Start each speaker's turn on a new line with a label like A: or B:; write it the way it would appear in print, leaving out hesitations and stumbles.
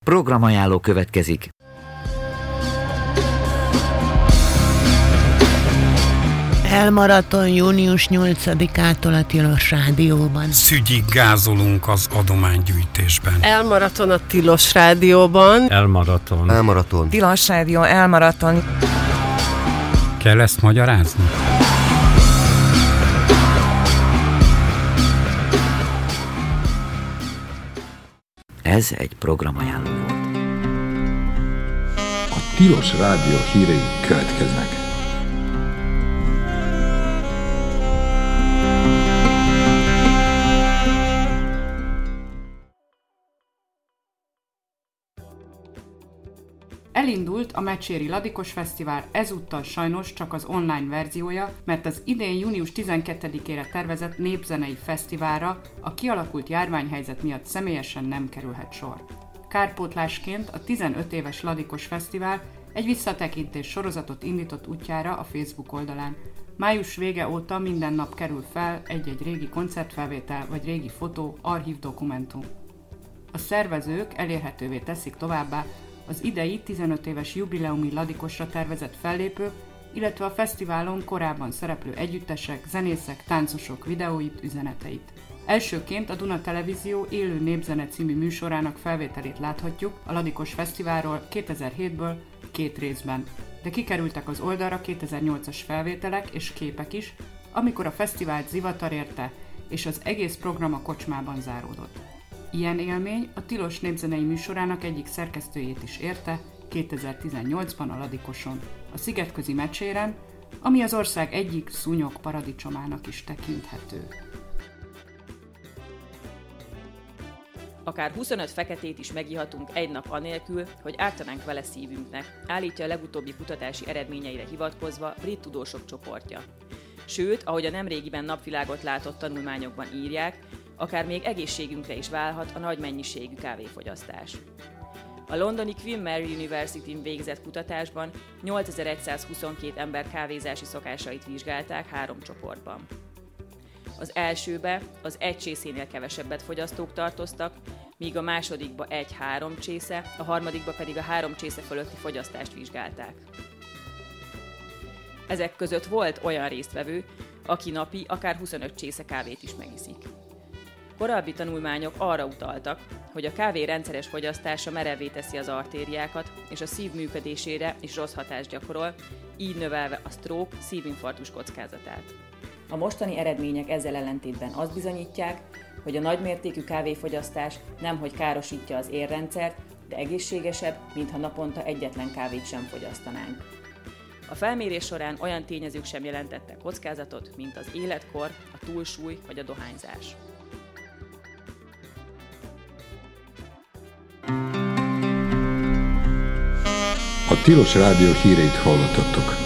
A: Programajánló következik.
B: Elmaraton június 8-ától a Tilos Rádióban.
C: Szügyig gázolunk az adománygyűjtésben.
D: Elmaraton a Tilos Rádióban.
C: Elmaraton.
E: Tilos Rádió elmaraton.
C: Kell ezt magyarázni?
A: Ez egy programajánló volt.
F: A Tilos Rádió hírei következnek.
G: Elindult a Mecséri Ladikos Fesztivál, ezúttal sajnos csak az online verziója, mert az idén június 12-ére tervezett népzenei fesztiválra a kialakult járványhelyzet miatt személyesen nem kerülhet sor. Kárpótlásként a 15 éves Ladikos Fesztivál egy visszatekintés sorozatot indított útjára a Facebook oldalán. Május vége óta minden nap kerül fel egy-egy régi koncertfelvétel vagy régi fotó, archív dokumentum. A szervezők elérhetővé teszik továbbá az idei 15 éves jubileumi Ladikosra tervezett fellépők, illetve a fesztiválon korábban szereplő együttesek, zenészek, táncosok videóit, üzeneteit. Elsőként a Duna Televízió élő népzene című műsorának felvételét láthatjuk a Ladikos Fesztiválról 2007-ből 2 részben, de kikerültek az oldalra 2008-as felvételek és képek is, amikor a fesztivált zivatar érte, és az egész program a kocsmában záródott. Ilyen élmény a Tilos népzenei műsorának egyik szerkesztőjét is érte 2018-ban a Ladikoson, a Szigetközi Mecséren, ami az ország egyik szúnyog paradicsomának is tekinthető.
H: Akár 25 feketét is megihatunk egy nap anélkül, hogy ártanánk vele szívünknek, állítja a legutóbbi kutatási eredményeire hivatkozva brit tudósok csoportja. Sőt, ahogy a nemrégiben napvilágot látott tanulmányokban írják, akár még egészségünkre is válhat a nagy mennyiségű kávéfogyasztás. A londoni Queen Mary University-n végzett kutatásban 8122 ember kávézási szokásait vizsgálták 3 csoportban. Az elsőbe az 1 csészénél kevesebbet fogyasztók tartoztak, míg a másodikba 1-3 csésze, a harmadikba pedig a 3 csésze fölötti fogyasztást vizsgálták. Ezek között volt olyan résztvevő, aki napi akár 25 csésze kávét is megiszik. Korábbi tanulmányok arra utaltak, hogy a kávé rendszeres fogyasztása merevvé teszi az artériákat, és a szív működésére is rossz hatást gyakorol, így növelve a stroke, szívinfarktus kockázatát. A mostani eredmények ezzel ellentétben azt bizonyítják, hogy a nagymértékű kávéfogyasztás nemhogy károsítja az érrendszert, de egészségesebb, mintha naponta egyetlen kávét sem fogyasztanánk. A felmérés során olyan tényezők sem jelentettek kockázatot, mint az életkor, a túlsúly vagy a dohányzás.
F: A Tilos Rádió híreit hallottatok.